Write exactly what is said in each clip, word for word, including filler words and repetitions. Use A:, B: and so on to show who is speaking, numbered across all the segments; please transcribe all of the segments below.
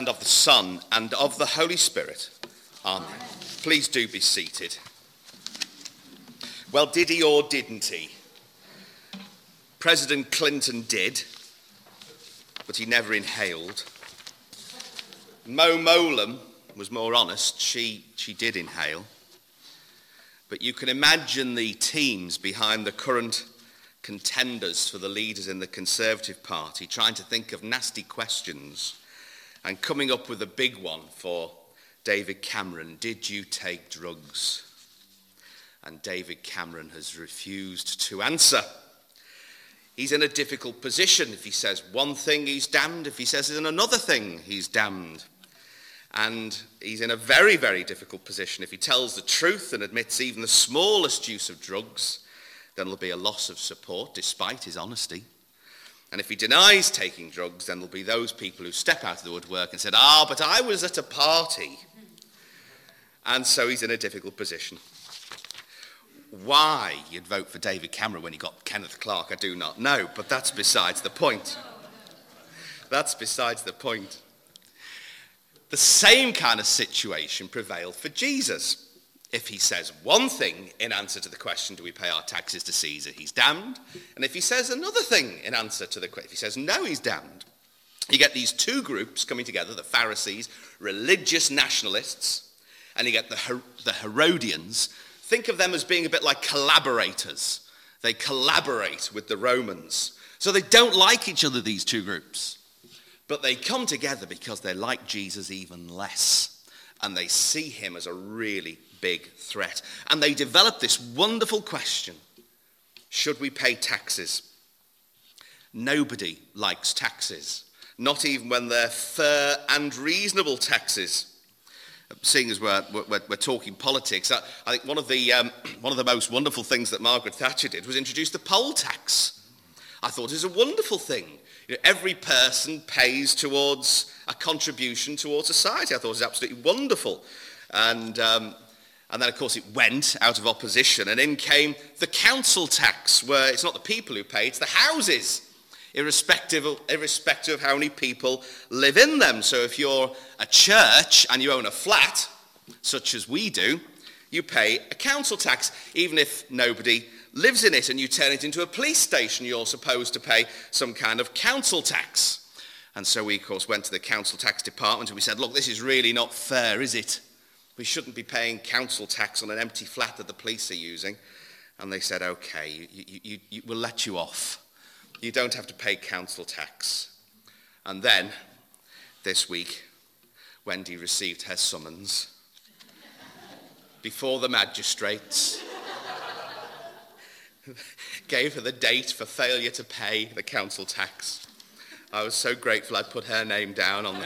A: And of the Son, and of the Holy Spirit. Amen. Amen. Please do be seated. Well, did he or didn't he? President Clinton did, but he never inhaled. Mo Mowlam was more honest. She, she did inhale. But you can imagine the teams behind the current contenders for the leaders in the Conservative Party trying to think of nasty questions and coming up with a big one for David Cameron. Did you take drugs? And David Cameron has refused to answer. He's in a difficult position. If he says one thing, he's damned. If he says another thing, he's damned. And he's in a very, very difficult position. If he tells the truth and admits even the smallest use of drugs, then there'll be a loss of support despite his honesty. And if he denies taking drugs, then there'll be those people who step out of the woodwork and said, ah, but I was at a party. And so he's in a difficult position. Why you'd vote for David Cameron when you got Kenneth Clarke, I do not know, but that's besides the point. That's besides the point. The same kind of situation prevailed for Jesus. If he says one thing in answer to the question, do we pay our taxes to Caesar, he's damned. And if he says another thing in answer to the question, if he says no, he's damned. You get these two groups coming together, the Pharisees, religious nationalists, and you get the, Her- the Herodians. Think of them as being a bit like collaborators. They collaborate with the Romans. So they don't like each other, these two groups. But they come together because they like Jesus even less. And they see him as a really big threat. And they develop this wonderful question. Should we pay taxes? Nobody likes taxes. Not even when they're fair and reasonable taxes. Seeing as we're, we're, we're talking politics, I, I think one of, the, um, one of the most wonderful things that Margaret Thatcher did was introduce the poll tax. I thought it was a wonderful thing. You know, every person pays towards a contribution towards society. I thought it was absolutely wonderful. And, um, and then, of course, it went out of opposition. And in came the council tax, where it's not the people who pay, it's the houses, irrespective of, irrespective of how many people live in them. So if you're a church and you own a flat, such as we do, you pay a council tax, even if nobody lives in it, and you turn it into a police station, you're supposed to pay some kind of council tax. And so we, of course, went to the council tax department and we said, look, this is really not fair, is it? We shouldn't be paying council tax on an empty flat that the police are using. And they said, okay, you, you, you, you, we'll let you off. You don't have to pay council tax. And then, this week, Wendy received her summons before the magistrates. Gave her the date for failure to pay the council tax. I was so grateful I put her name down on the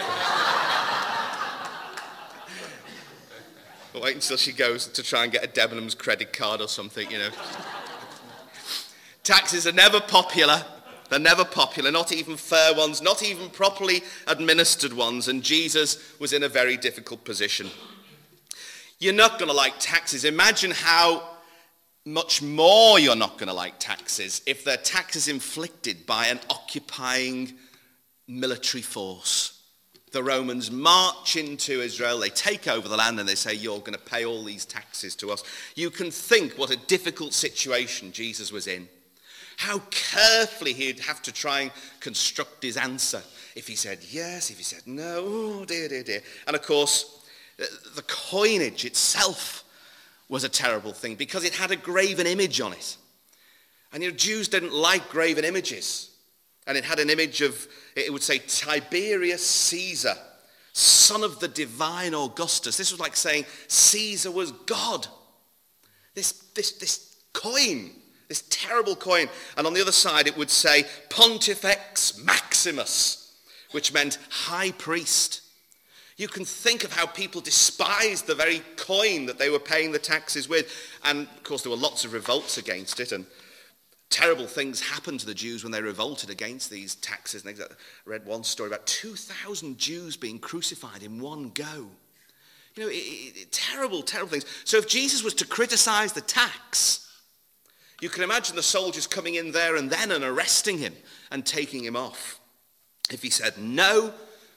A: But wait until she goes to try and get a Debenhams credit card or something, you know. Taxes are never popular. They're never popular, not even fair ones, not even properly administered ones. And Jesus was in a very difficult position. You're not going to like taxes. Imagine how much more you're not going to like taxes if they're taxes inflicted by an occupying military force. The Romans march into Israel, they take over the land and they say, you're going to pay all these taxes to us. You can think what a difficult situation Jesus was in. How carefully he'd have to try and construct his answer. If he said yes, if he said no, oh dear, dear, dear. And of course, the coinage itself was a terrible thing because it had a graven image on it. And you know, Jews didn't like graven images. And it had an image of, it would say, Tiberius Caesar, son of the divine Augustus. This was like saying Caesar was God. This, this, this coin, this terrible coin. And on the other side it would say Pontifex Maximus, which meant high priest. You can think of how people despised the very coin that they were paying the taxes with. And, of course, there were lots of revolts against it. And terrible things happened to the Jews when they revolted against these taxes. And I read one story about two thousand Jews being crucified in one go. You know, it, it, terrible, terrible things. So if Jesus was to criticize the tax, you can imagine the soldiers coming in there and then and arresting him and taking him off. If he said no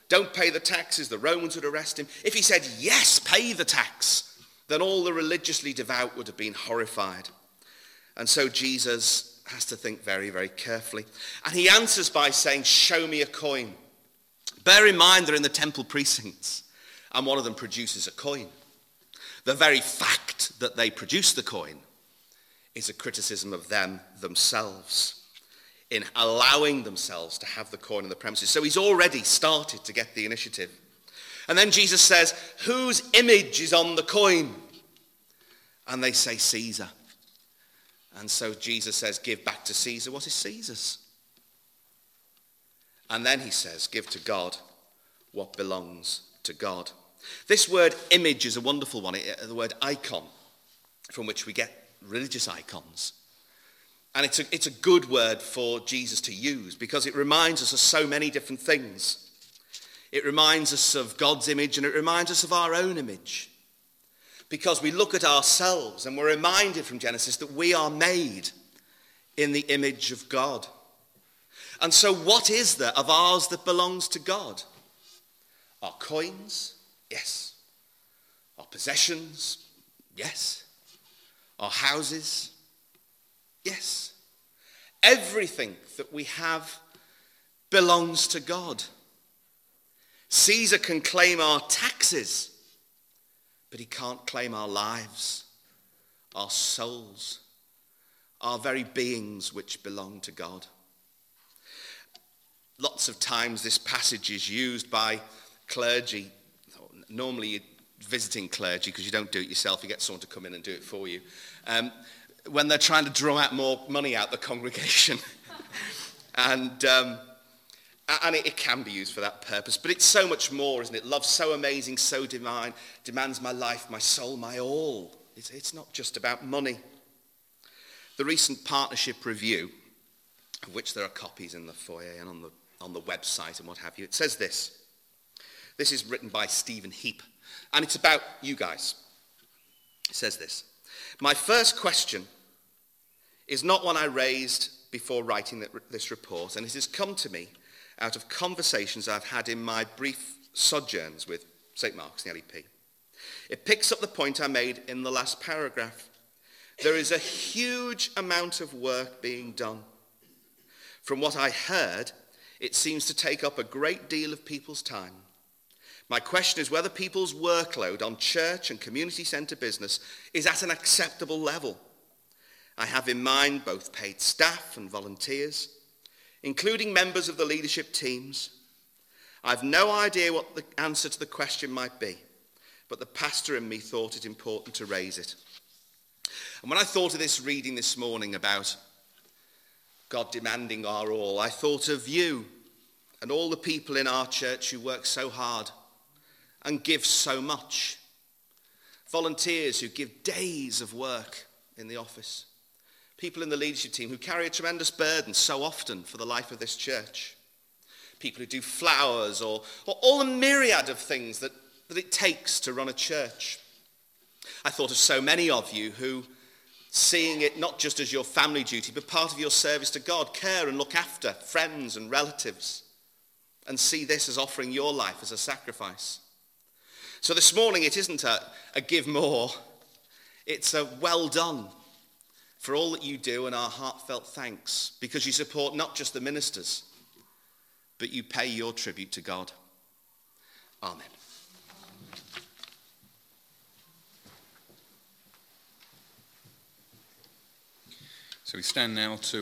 A: don't pay the taxes, the Romans would arrest him. If he said, yes, pay the tax, then all the religiously devout would have been horrified. And so Jesus has to think very, very carefully. And he answers by saying, show me a coin. Bear in mind they're in the temple precincts, and one of them produces a coin. The very fact that they produce the coin is a criticism of them themselves in allowing themselves to have the coin on the premises. So he's already started to get the initiative. And then Jesus says, whose image is on the coin? And they say, Caesar. And so Jesus says, give back to Caesar what is Caesar's. And then he says, give to God what belongs to God. This word image is a wonderful one, the word icon, from which we get religious icons. And it's a, it's a good word for Jesus to use because it reminds us of so many different things. It reminds us of God's image and it reminds us of our own image. Because we look at ourselves and we're reminded from Genesis that we are made in the image of God. And so what is there of ours that belongs to God? Our coins? Yes. Our possessions? Yes. Our houses? Yes. Everything that we have belongs to God. Caesar can claim our taxes, but he can't claim our lives, our souls, our very beings which belong to God. Lots of times this passage is used by clergy, normally visiting clergy, because you don't do it yourself, you get someone to come in and do it for you, um, when they're trying to draw out more money out the congregation. and um, and it, it can be used for that purpose, but it's so much more, isn't it? Love so amazing, so divine, demands my life, my soul, my all. It's, it's not just about money. The recent partnership review, of which there are copies in the foyer and on the on the website and what have you, it says this. This is written by Stephen Heap, and it's about you guys. It says this. My first question is not one I raised before writing this report, and it has come to me out of conversations I've had in my brief sojourns with Saint Mark's and the L E P. It picks up the point I made in the last paragraph. There is a huge amount of work being done. From what I heard, it seems to take up a great deal of people's time. My question is whether people's workload on church and community centre business is at an acceptable level. I have in mind both paid staff and volunteers, including members of the leadership teams. I've no idea what the answer to the question might be, but the pastor in me thought it important to raise it. And when I thought of this reading this morning about God demanding our all, I thought of you and all the people in our church who work so hard and give so much. Volunteers who give days of work in the office. People in the leadership team who carry a tremendous burden so often for the life of this church. People who do flowers or, or all the myriad of things that, that it takes to run a church. I thought of so many of you who, seeing it not just as your family duty, but part of your service to God, care and look after friends and relatives, and see this as offering your life as a sacrifice. So this morning it isn't a, a give more, it's a well done for all that you do and our heartfelt thanks, because you support not just the ministers, but you pay your tribute to God. Amen.
B: So we stand now to